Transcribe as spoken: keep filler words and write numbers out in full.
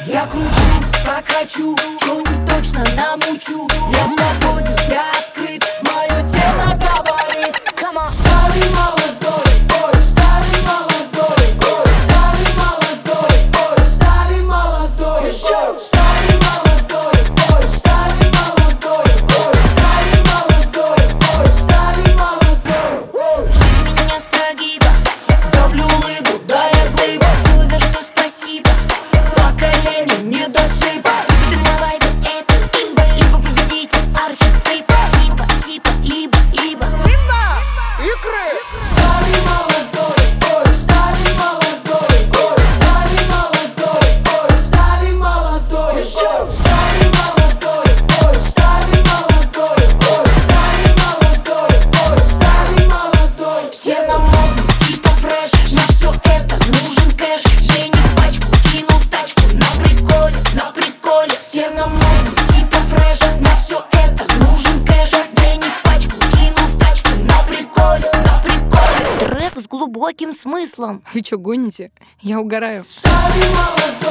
Я кручу, как хочу, чё не точно намучу. Я свободен, я открыт, мое тело говорит. Старый молодой, ой, старый молодой, ой, старый молодой, ой, старый молодой, ой, старый молодой, ой, старый молодой, ой, старый молодой, ой, старый молодой. Жизнь меня с прогиба, Давлю улыбу, да я глыба, все за что спасибо. поколение недосыпа. Ты на вайбе, это имба. Либо победите архетипа. Типа, типа, либо, либо Либо икры. Старый молодой, ой, старый молодой, ой, старый молодой, ой, старый молодой, ой, старый молодой, ой, старый молодой, ой, старый молодой, ой, старый молодой. Все на моду, типа фреш. На все это нужен кэш. Денег пачку кинул в тачку. На приколе, на приколе. Все на моду, типа фреш. На все это нужен кэш. Денег пачку кинул в тачку. На приколе, на приколе. Трек с глубоким смыслом. Вы чё, гоните? Я угораю. Старый молодой.